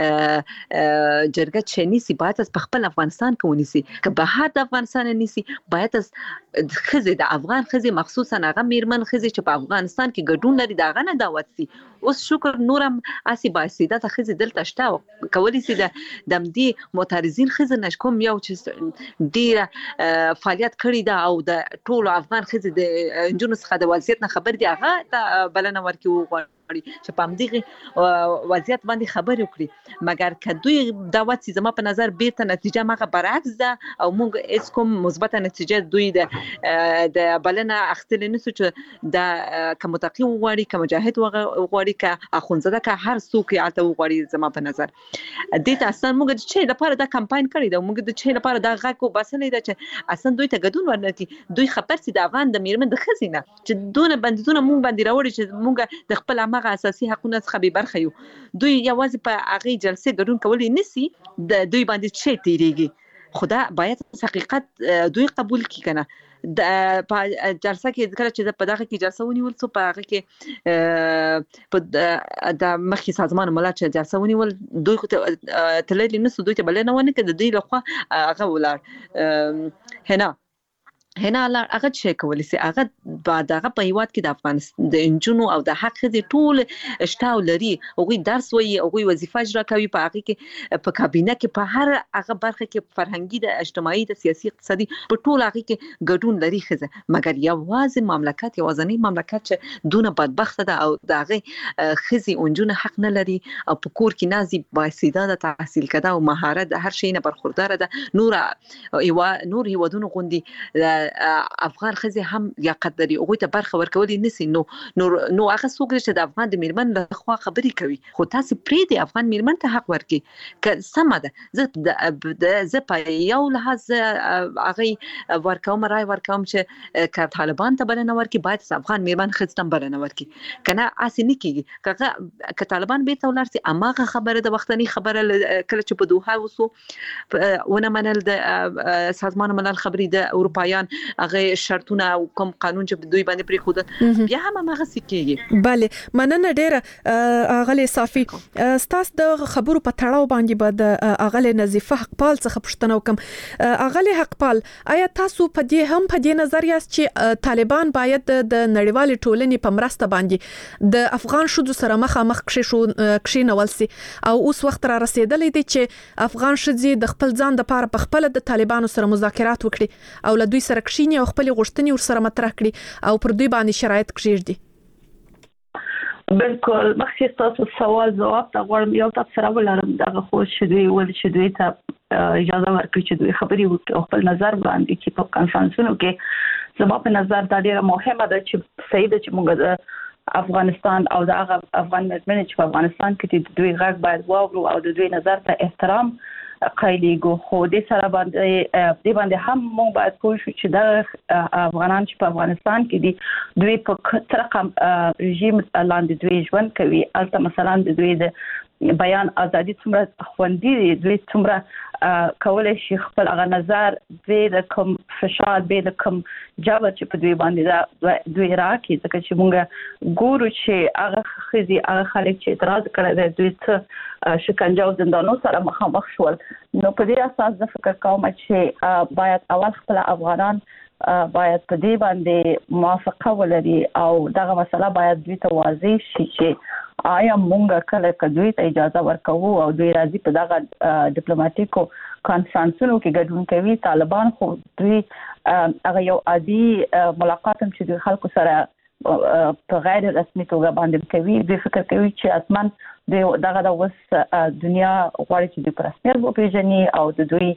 جرګه چې نیسی باید از خپل افغانستان کې ونیسي که بهر د افغانستان نیسی باید از خزي د افغان خزي مخصوصا هغه میرمن خزي چې په افغانستان کې ګډون لري داغه نه دعوت سي اوس شکر نورم اسی باسي د خزي دلته شته کولی سي د دمدي معترضین خزي نشکوم یو چې ډیره فعالیت کړی دا او د ټولو افغان خزي د جنونو څخه د وضعیت نه خبر دی هغه بلنه ورکي وغواړي چې په همدغه وضعیت باندې خبرې وکړي مګر کدوې دعوت سي زما په نظر بیرته نتیجه ماغه برعکس ده او موږ هیڅ کوم مثبت نتیجه دوی د بلنه اخیستل نسو چې د کومتقي وغواړي کوم مجاهد وغواړي که اخونزده که هر څوک یې وغواړي زما په نظر دې ته اصلا موږ چې لپاره دا کمپاین کړی دا موږ د چې لپاره دا غاکو باسنې ده چې اصلا دوی ته ګډون ورنکړي دوی خبر سي د افغان د میرمن د خزینه چې دونه بندیزونه موږ باندې راوړي چې موږ د خپل هغه اساسي حقوقونه څخه به برخه یو دوی یوازې په هغه جلسه ګډون کولای نسی د دوی باندې چې تیریږي خدا باید حقیقت دوی قبول کی کنه په جلسه کې کله چې په دغه کې جلسه ونیول څو په هغه کې په د مخکې سازمان ملت چې جلسه ونیول دوی تللی نسو دوی ته بلنه ونه کړه دوی لخوا هغه ولر هنا هغه چې کولی سي هغه بعد هغه په هیواد کې د افغانستان د انجونو او د حق دي ټول شتاو لري او درس وایي او وظیفه اجرا کوي په هغه کې په کابینه کې په هر هغه برخه کې فرهنګي د اجتماعي د سیاسي اقتصادي په ټول هغه کې ګډون لري خزه مګر یوازې مملکت یوازنی مملکت چې دونه بدبخت ده او د هغه خزي انجونو حق نه لري او په کور کې نازي بااستعداد تحصیل کده او مهارت د هر شي نه برخوردار ده نور هیوادونو غوندي افغان خزي هم لیاقت لري او ته برخه ورکولې نسی نو هغه څوک چې د افغان د میرمن له خوا خبرې کوي خو تاسو پرې د افغان میرمن ته حق ورکړي که سمه ده زه په یو لحاظ هغه ورکوم راي ورکوم چې که طالبان ته بلنه ورکړي باید افغان میرمن خزتم بلنه ورکړي کنه اسې نه کیږي که طالبان به تولر سي اماغه خبره د وختنی خبره کله چې په دوحه وسو ونه منل د سازمان ملل خبري د اروپایان هغه شرطونه او کوم قانون چې دوی باندې پرې خود بیا هم هغه سکیږي bale مننه ډیره اغلی صافي ستاس د خبرو په تړاو باندې بعد اغلی نظیفه حقپال څخه پوښتنه وکم اغلی حقپال آیا تاسو په دې نظر یاست چې طالبان باید د نړیوال ټولنې په مرسته باندې د افغان شذو سره مخامخ کښې نول سي او اوس وخت را رسیدلې دي چې افغان شذي د خپل ځان د پاره په خپل د طالبانو سره مذاکرات وکړي او له دوی سره کښینی او خپل غوښتنې ور سره مطرح کړي او پر دوی باندې شرایط کړی بالکل مخکې تاسو سوال جواب ته غواړم یو تاسو سره ولرم دغه خو شدوی ول شدوی ته اجازه ورکړي چې دوی خبري وکړي او خپل نظر وړاندې کړي په کانفرنسونو کې زما په نظر دا ډیره مهمه ده چې صحیح ده چې موږ د افغانستان او د افغان ملت په افغانستان کې دوی غږ باید واورو او د دوی نظر ته احترام قایلیګو خو د سره باندې هم موږ باید پوه شو چې د افغانان چې په افغانستان کې دي دوی په ترقم رژیم لاندې دوی ژوند کوي البته مثلا د دوی د بیان ازادي څومره خوندي دي دوی څومره کولای شي خپل هغه نظر د کوم فشار د کوم جبر چې په دوی باندې دوی راکې ځکه چې موږ ګورو چې هغه خزي هغه خلک چې اعتراض کړی دوی څه شکنجه او زندانو سره مخامخ شول نو په دې اساس زه فکر کوم چې باید اول خپل افغانان باید په دې باندې موافقه ولري او دغه مسله باید دوی ته واضح شي چې آیا مونږ کله دوی ته اجازه ورکوو او دوی راځي په دغه ډیپلوماټیکو کانفرنسونو کې ګډون کوي طالبان خو دوی هغه یو عادي ملاقات هم چې د خلکو سره په غیر رسمي توګه باندې کوي. دوی فکر کوي چې اصلا دغه د وس دنیا غواړي چې د پرسپر وپیژني او د دوی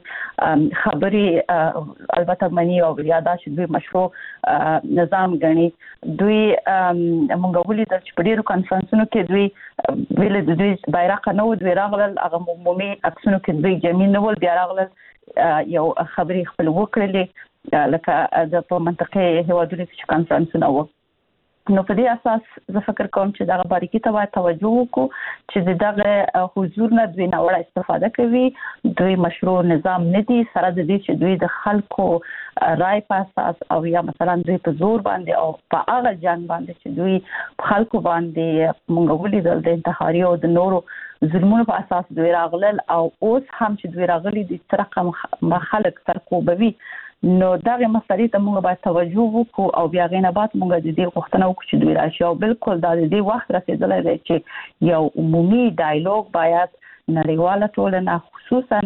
خبري البته مني او یاده چې دوی مشروع نظام غني. دوی مونږ ولیدل چې په ډیرو کانفرنسونو کې دوی ویل د دوی بیرغ نه و دوی راغلل هغه عمومي عکسونو کې دوی جمعي نه ول بیا راغلل یو خبري خپل وکړلې لکه د په منطقه هوادونو کې کانفرنسونه و. نو په دې اساس زه فکر کوم چې دغه باریکي ته باید توجه وکړو چې دغه حضور نه دوی نه وړه استفاده کوي. دوی مشروع نظام نه دي سره د دې چې دوی د خلکو رائے په اساس او یا مثلا دوی په زور باندې او په هغه جنگ باندې چې دوی خلکو باندې مونږ ولیدل د انتحاري او د نورو ظلمونو په اساس دوی راغلل او اوس هم چې دوی راغلي د ترقه خلک سرکوبوي. نو دغه مسلې ته موږ باید توجه وکړو او بیا غینه بعد موږ د دې غوښتنه وکړو چې دوی راشي او بالکل د دې وخت رسیدلی دی چې یو عمومي ډایالوګ باید نړیواله ټولنه خصوصا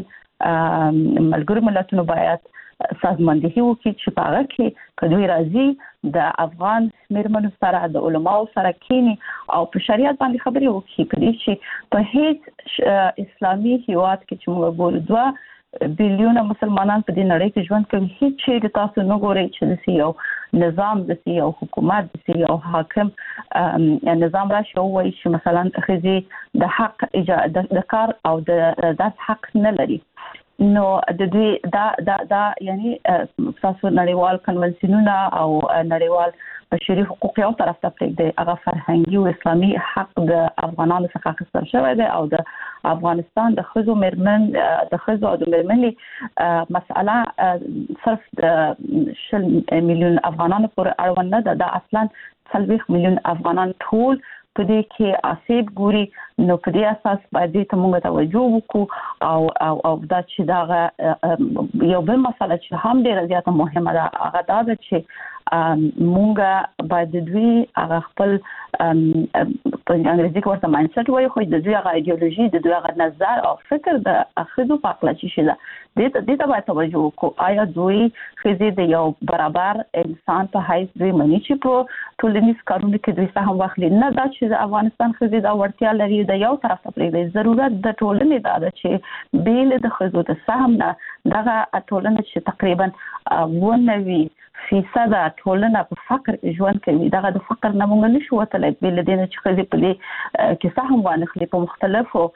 ملګرو ملتونو باید سازماندهي وکړي چې په هغه کې که دوی راځي د افغان میرمنو سره د علماو سره کینی او په شریعت باندې خبرې وکړي په دې چې په هیڅ اسلامي هیواد کې چې موږ ګورو 2 بلیونه مسلمانان په دې نړۍ کې ژوند کوي هیڅ شي تاسو نه ګورئ چې یو نظام د یو حکومت د یو حاکم نظام راشي او وایي چې مثلا خزي د حق د کار او د حق نه لري. نو د دوی دا یعنی تاسو نړیوال کنونسیونونه او نړیوال بشري حقوق یو طرف ته پرېږدي هغه فرهنګي او اسلامي حق د افغانانو څخه اخیستل شوی دی او د افغانستان د خزو مرمن د خزو او د مرمنې مسأله صرف د 100 میلیون افغانانو پورې اړوند نه ده. دا اصلا 30 میلیون افغانان ټول په دې کې آسیب ګوري. نو په دې اساس باید ته موږ توجه وکړو او دا چې دا یو بل مسله چې هم ډیره زیاته مهمه ده هغه دا ده چې مونږ باید دوی هغه خپل په انګریزي کې ورته مایندسیټ وایي خو د دوی هغه ایدئولوژي د دوی هغه نظر او فکر د اخذو په اړه چې ده دې ته باید توجه وکړو. آیا دوی خزي د یو برابر انسان په حیث دوی مني چې په ټولنیز کارونو کې دوی سهم واخلي؟ نه دا چې د افغانستان خزي دا ورتیا لري د یو طرف ته پرېږدي. ضرورت د ټولنې دا ده چې بیل د خزو د سهم نه دغه ټولنه چې تقریبا 90% ټولنه په فقر ژوند کوي. دغه د فقر نه موږ نشو وتلی بل دې نه چې خزي په دې کې سهم وانخلي په مختلفو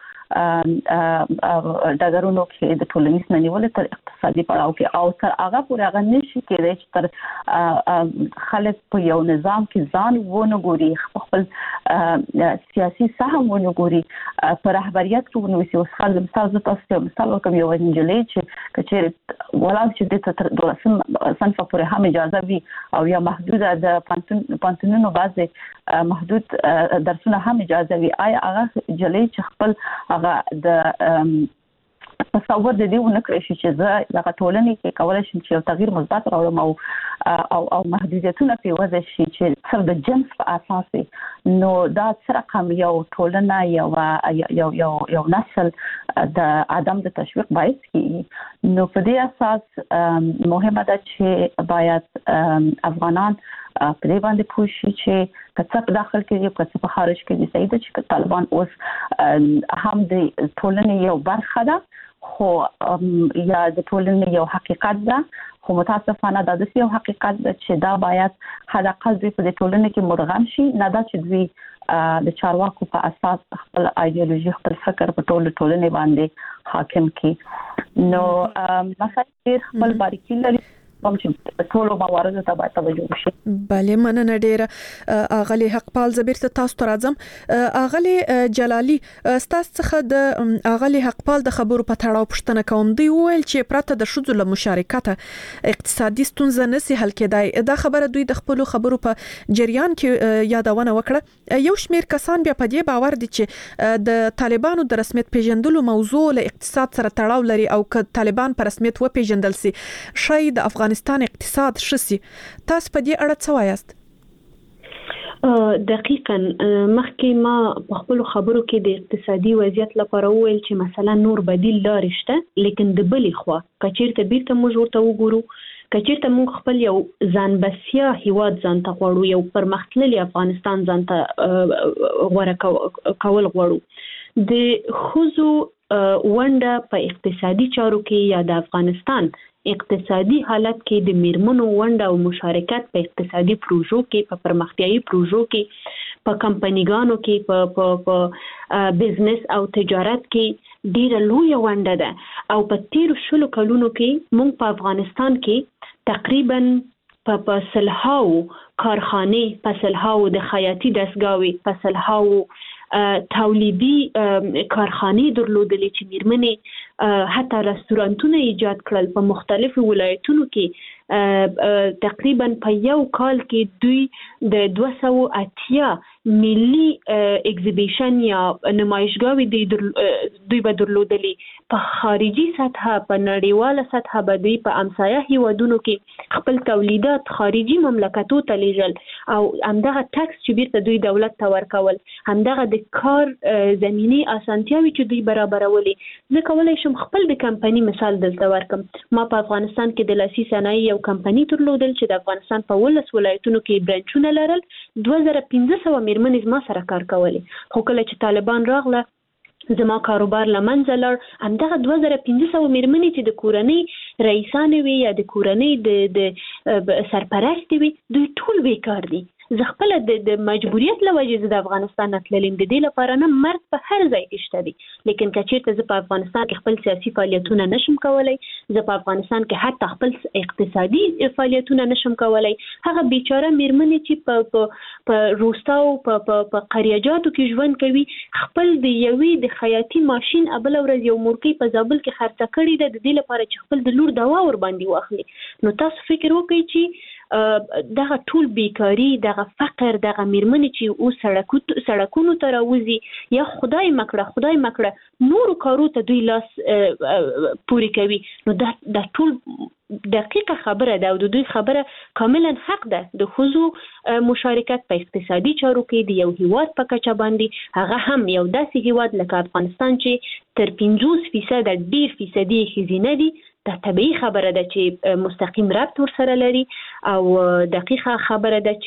ډګرونو کې د ټولنیز نیول تر اقتصادي پړاو کې او تر هغه پورې هغه نشي کېدای چې تر خلک په یو نظام کې ځان ونه ګوري خپل سیاسي سهم ونه ګوري په رهبریت کې ونه وسی. اوس خلک مثال تاسو مثال کوم یو انجلۍ چې کچېر ولاړ چې د تر 12 صنف پورې هم اجازه وي او یا محدوده د پانتونونو بعضه محدود درسونه هم اجازه وي. آیا هغه جلې چې خپل هغه د تصور د دې ونکړي چې زه دغه ټولنې کې کولای شم چې یو تغییر مثبت راوړم او محدودیتونه په وځي چې څو د جنس په اساس نو دا سره کوم یو ټولنه یو نسل د عدم د تشویق باعث کیږي. نو په دې اساس مهمه ده چې باید افغانان په دې باندې پوښي چې کڅ په داخل کې یو کڅ په خارج کې دي سید چې طالبان اوس هم د ټولنې یو برخه ده خو یا د ټولنې یو حقیقت ده خو متاسفانه دا د یو حقیقت ده چې دا باید حداقل دوی په ټولنه کې مرغم شي نه دا چې دوی د چارواکو په اساس خپل ایدئولوژي خپل فکر په ټولنه باندې حاکم کی. نو مثلا ډیر خپل باریکي لري کوم چې ټول موارد ته باید توجه وشي. بله مننه ډیره اغلی حقپال زبیر ته تاسو راځم. اغلی جلالی ستاسو څخه د اغلی حقپال د خبرو په تړاو پوښتنه کوم. دی ویل چې پرته د شذو له مشارکت اقتصادي ستونزه نسی حل کېدای. دا خبره دوی د خپل خبرو په جریان کې یادونه وکړه. یو شمیر کسان بیا په دې باور دي چې د طالبانو د رسمیت پیژندلو موضوع له اقتصاد سره تړاو لري او که طالبان په رسمیت و پیژندل سي شاید د افغانستان اقتصاد شسي. تاسو په دې اړه څه وایاست؟ دقیقاً مخکې ما په خپل خبرو کې د اقتصادي وضعیت لپاره وویل چې مثلا نور بدیل لارې شته لیکن د بلې خوا کچېرته بیرته موږ ورته وګورو کچېرته موږ خپل یو ځان بسیا هیواد ځان ته غواړو، یو پرمختللی افغانستان ځان ته غوړه کول غواړو، د ښځو ونډه په اقتصادي چارو کې یا د افغانستان اقتصادي حالت کې د میرمنو ونډه او مشارکت په اقتصادي پروژو کې، په پرمختیایي پروژو کې، په کمپنیګانو کې، په بزنس او تجارت کې ډیره لویه ونډه ده. او په تیرو 20 کلونو کې موږ په افغانستان کې تقریبا په سلهاو کارخانې، په سلهاو د خیاطي دستګاوې، په سلهاو تولیدي کارخانې درلودلې چې میرمنې حتی رستورانتونه ایجاد کړل په مختلفو ولایتونو کې. تقریبا په یو کال کې دوی د 280 ملي اگزیبیشن یا نمایشګاوې دوی به درلودلې. په خارجي سطحه، په نړیواله سطحه به دوی په همسایه هیوادونو کې خپل تولیدات خارجي مملکتو ته لیږل او همدغه ټکس چې بیرته دوی دولت ته ورکول، همدغه د کار زمینی اسانتیاوي چې دوی برابرولې. زه کولی شم خپل د کمپنی مثال دلته ورکم. ما په افغانستان کې د لاسي صنایع کمپنی درلودل چې د افغانستان په 19 ولایتونو کې برانچونه لرل. 2500 میرمنې زما سره کار کولی، خو کله چې طالبان راغله زما کاروبار لمنځه لاړ. همدغه 2500 میرمنې چې د کورنۍ رئیسانې وي یا د کورنۍ د سرپرستې وي، دوی ټول بیکار دي. زه خپل د مجبوریت له وجې زه د افغانستان نه تللیم، د دې لپاره نه مرګ په هر ځای کې شته دی. لیکن که چېرته زه په افغانستان کې خپل سیاسي فعالیتونه نشم کولی، زه په افغانستان کې حتی خپل اقتصادي فعالیتونه نشم کولی، هغه بیچاره میرمنې چې په روستاو په قریاجاتو کې ژوند کوي، خپل د یوې د خیاطي ماشین بله ورځ یو مورکۍ په زابل کې خرڅه کړې ده د دې لپاره چې خپل د لور دوا ورباندې واخلي. نو تاسو فکر وکړئ چې دغه ټول بیکاری، دغه فقر، دغه میرمنې چې او سړکونو ته راوځي یا خدای مکړه نورو کارو ته دوی لاس پوري کوي. نو دا ټول دقیقه خبره ده او د دوی خبره کاملا حق ده. د ښځو مشارکت په اقتصادي چارو کې د یو هیواد په کچه باندې، هغه هم یو داسې هیواد لکه افغانستان چې تر 50% ډیر فیصدي ښځینه دي، دا طبیعي خبره ده چې مستقیم ربط ورسره لري او دقیقه خبره ده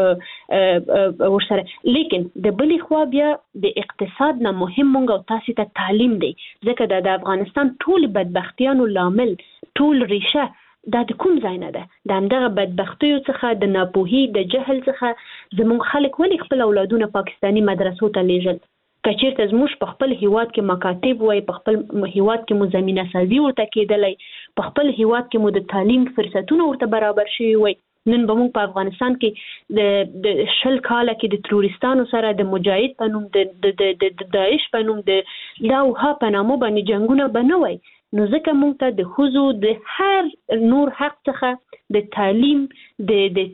چې ورسره. لیکن د بلې خوا بیا د اقتصاد نه مهم مونږ او تاسو ته تعلیم دی، ځکه د افغانستان ټول بدبختیانو لامل، ټول ریشه دا د کوم ځای نه ده؟ د همدغه بدبختیو څخه، د ناپوهي، د جهل څخه زموږ خلک ولې خپل اولادونه پاکستاني مدرسو ته لیږل؟ که چېرته زموږ په خپل هیواد کې مکاتب وای، په خپل هیواد کې مو زمینه سازي ورته کېدلی، په خپل هیواد کې مو د تعلیم فرصتونه ورته برابر شوي وای، نن به موږ په افغانستان کې د 20 کاله کې د تروریستانو سره د مجاهد په نوم، د داعش په نوم، د لاوها په نامو باندې جنګونه به نه وای. نو ځکه موږ ته د ښځو د هر نور حق څخه د تعلیم، د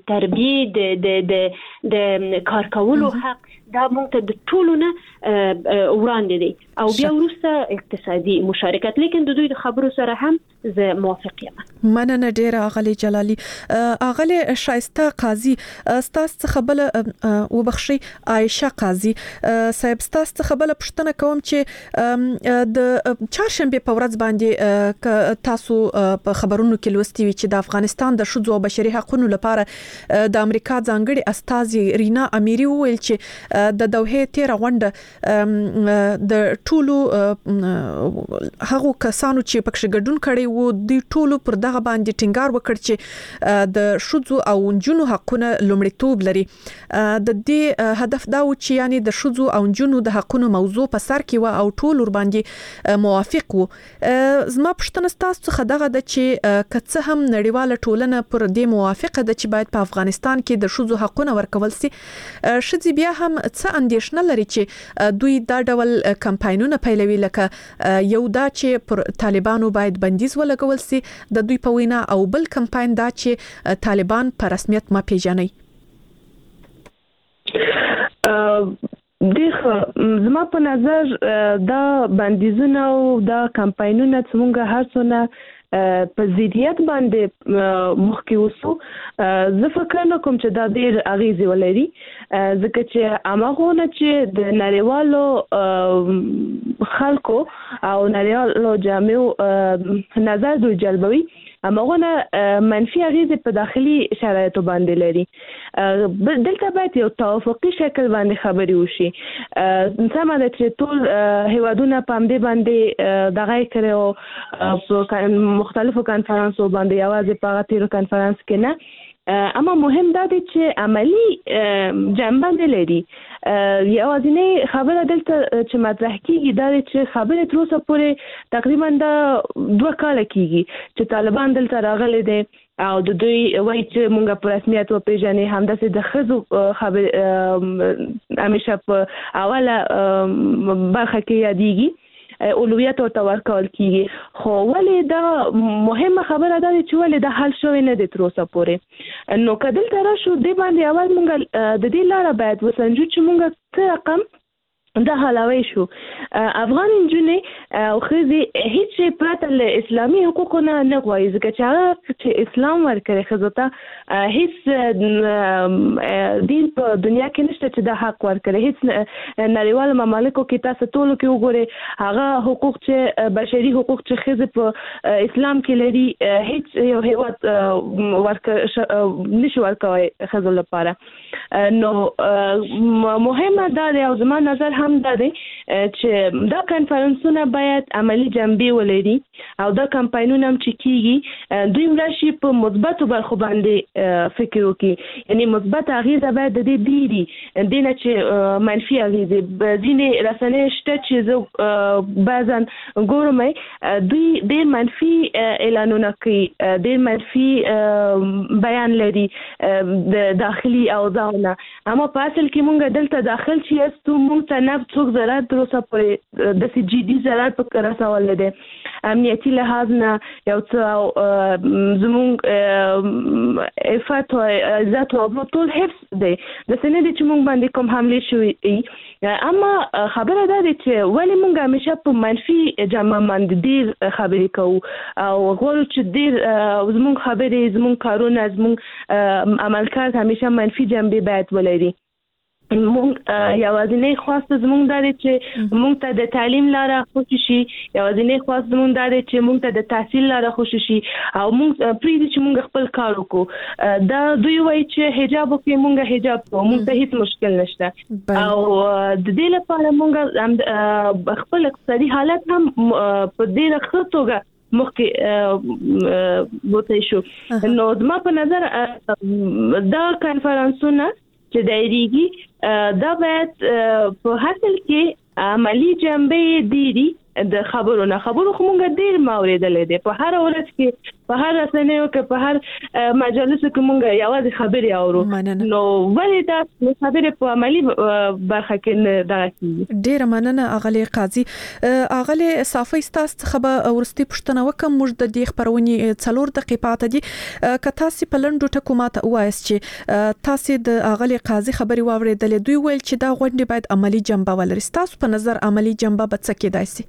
تربیې، د کار کولو حق، دا موږ ته د ټولو نه وړاندې دی. او بیا وروسته اقتصادي مشارکت. لیکن د دوی د خبرو سره هم زه موافق یم. مننه ډیره اغلی جلالی. اغلی شایسته قاضي، ستاسو څخه بل وبخشي عائشه قاضي صاحب، ستاسو څخه بل پوښتنه کوم چې د چهارشنبه په ورځ باندې تاسو په خبرونو کې لوستي وي چې د افغانستان د ښځو او بشري حقوقو لپاره د امریکا ځانګړي استازي رینا امیری وویل چې د دوحه 13 غونډه د ټولو هغو کسانو چې پکې ګډون کړي وو د ټولو پر دغه باندې ټینګار وکړ چې د ښځو او نجونو حقونه لومړیتوب لري. د دې هدف دا و چې یعنی د ښځو او نجونو د حقونو موضوع په سر کې و او ټول ور باندې موافق وو. زما پوښتنه تاسو څخه دغه د چې کڅه هم نړیواله ټولنه پر دې موافقه ده چې باید په افغانستان کې د ښځو حقونه ورکول سي، ښځې بیا هم څه اندېښنه لري چې دوی دا ډول کمپاینونه پیلوي، لکه یو دا چې پر طالبانو باید بندیز ولګول سي د دوی په وینا، او بل کمپاین دا چې طالبان په رسمیت ما پیژني. زما په نظر دا بندیزونه او دا کمپاینونه څنګه هر څونه په ضدیت باندې مخکې وسو زه فکر نه کوم چې دا ډېر اغیزې ولري ځکه چې هغونه چې د نړیوالو خلکو او نړیوالو جامعو نظر دوی جلبوي هغونه منفي اغیزې په داخلي شرایطو باندې لري دلته باید یو توافقي شکل باندې خبرې وشي سمه ده چې ټول هیوادونه په همدې باندې دغه کړي او په مختلفو کنفرانسو باندې یوازې په هغه تیرو کنفرانس کې نه اما مهم دا دی چې عملی جنبه نه لري یوازینی خبره دلته چې مطرح کیږي دا دی چې خبره تر اوسه پورې تقریبا د 2 کال کیږي چې طالبان دلته راغلي دي او د دوی وایي چې مونږ په رسمیت وپېژنې همداسې د ښځو خبرې همیشه په اوله برخه کې یادېږي اولویت ورته ورکول کیږي خو ولې دا مهمه خبره ده چې ولې دا حل شوی نه دی تر اوسه پورې نو که دلته راشو دې باندې اول مونږ د دې لاره باید وسنجو چې مونږ څه رقم دا حلاوی شو افغان نجونې او ښځې هیڅ پرته له اسلامي حقوقو نه غواړي ځکه چې هغه چې اسلام ورکړی ښځو ته هیڅ دین په دنیا کې نشته چې دا حق ورکړي هیڅ نړیوالو ممالکو کې تاسو ټولو کې وګورئ هغه حقوق چې بشري حقوق چې ښځې په اسلام کې لري هیڅ یو هیواد نشي ورکوی ښځو لپاره نو مهمه دا دی او زما نظر هم دا دی چې دا کنفرانسونه باید عملی جنبې ولري او دا کمپاینونه هم چې کیږي دوی راشي په مثبتو برخو باندې فکر وکړي یعنی مثبت اغیزه باید د دې ډېري دې نه چې منفي اغیزې ځینې رسنۍ شته چې زه بعضا ګورم دوی ډېر منفي اعلانونه کوي ډېر منفي بیان لري د داخلي اوضاعونه اما په اصل کې مونږ دلته داخل چې یاستو مونږ ته نه څوک ضرر تر اوسه پورې داسې جدي ضرر پکې رسولی دی امنیتي لحاظ نه یو څه زمونږ عفت او عزت او ټول حفظ دی داسې نه دی چې مونږ باندې کوم حملې شوي اما خبره دا دی چې ولې مونږ همیشه په منفي جامه باندې ډېر خبرې کوو او غواړو چې ډېر زمونږ خبرې زمونږ کارونه زمونږ عملکرد همیشه منفي جنبې باید ولري مونږ یوازینی خواست زمونږ دا دی چې مونږ ته د تعلیم لاره خوشي شي یوازینی خواست زمونږ دا دی چې مونږ ته د تحصیل لاره خوشي شي او مونږ پرېږدي چې مونږ خپل کار وکړو دا دوی وایي چې حجاب وکړي مونږ حجاب کوو مونږ ته هیڅ مشکل نشته او د دې لپاره مونږ خپل اقتصادي حالت هم په ډېره ښه توګه مخکې بوتی شو نو زما په نظر دا کنفرانسونه چې دایریږي دا باید په حاصل کې عملی جنبې ډېري د خبرو خو مونږ ډېر ماورېدلی دی په هر ورځ کې په هر رسنیو کې په هر مجلسو کې مونږ یوازې خبرې اورو نو ولې دا خبرې په عملي برخه کې نه دغه کېږي ډېره مننه اغلې قاضي اغلې صافۍ ستاسو څخه به وروستۍ پوښتنه وکړم موږ د دې خپرونې 4 دقیقې پاته دي که تاسو په لنډو ټکو ماته ووایاست چې تاسو د اغلې قاضي خبرې واورېدلې دوی ویل چې دا غونډې باید عملی جنبه ولري ستاسو په نظر عملی جنبه به څه کېدای شي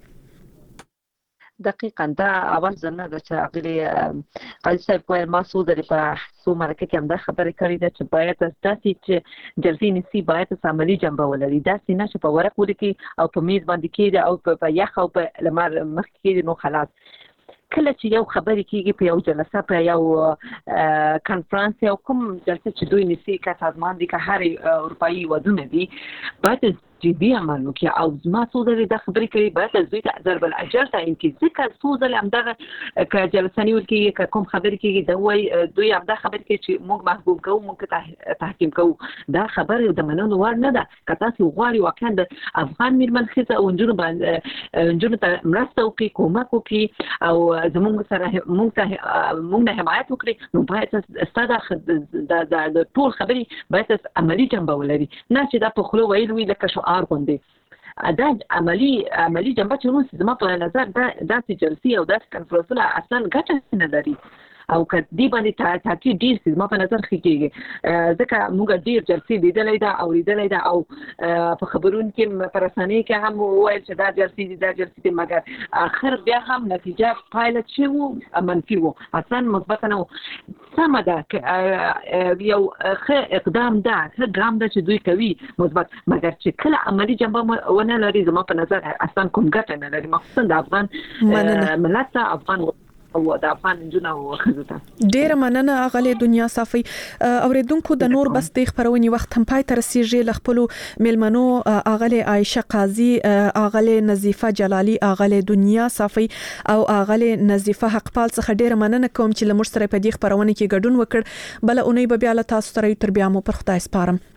دقیقاً دا اول ځنه د چې اغلی قاضي صاحب کوی مسعود لري په سو مرکه کې هم دا خبره کړې ده چې باید تاسو چې جلسې نسی باید عملی جنبه ولري دا سینه چې په ورق ولیکي او په میز باندې کېږي او په یخ او په لمر مخ کې نو خلاص کله چې یو خبرې کېږي په یو جلسه په یو کنفرانس یو کوم جلسه چې دوی نسی کا سازمان دي که هر اروپאי ودونه دي باید جدي عمل وکړي او زما څو ځلې دا خبرې کوي باید دوی ته ضرب الاجر تعین کړي ځکه څو ځلې همدغه که جلسه نیول کېږي که کوم خبرې کېږي دوی همدا خبرې کوي چې موږ محبوب کوو موږ تحکیم کوو دا خبره د منلو وړ نه ده که تاسو غواړئ واقعا د افغان میرمن ښځه او نجونو ته مرسته وکړي کومک وکړي او زموږ سره موږ نه حمایت وکړي نو باید ستاسو د ټول خبرې باید عملي جنبه ولري نه چې دا په خوله ویل وي لکه شعار غوندې دا عملی جنبه چې موږ زما په نظر دا داسې جلسې او داسې کنفرانسونه اصلا ګټه نه لري او کدی باندې تاکي ډیر سي ما په نظر کېږي ځکه موږ ډیر جلسې لیدلې ده او لیدلې ده او په خبرون کې پرساني کې هم وایي چې دا جلسې دي مګر اخر بیا هم نتیجه پایلټ شو منفي وو اصلا مثبت نه سم ده یو ښه اقدام ده ښه ګام ده چې دوی کوي مثبت مګر چې کله عملی جنبه ونه لري زما په نظر اصلا کوم ګټه نه لري مخصوصا د افغان ملت افغان او د افغان جنو خزته ډیر مننه اغله دنیا صافي اوریدونکو د نور بس د خبرونې وخت هم پای تر سیږي لخپلو ملمنو اغله عائشه قاضي اغله نظیفه جلالي اغله دنیا صافي او اغله نظیفه حقپال څخه ډیر مننه کوم چې لمر سره په دې خبرونه کې ګډون وکړ بل اونۍ به بیا له تاسو سره تر بیا مو پر خدای سپارم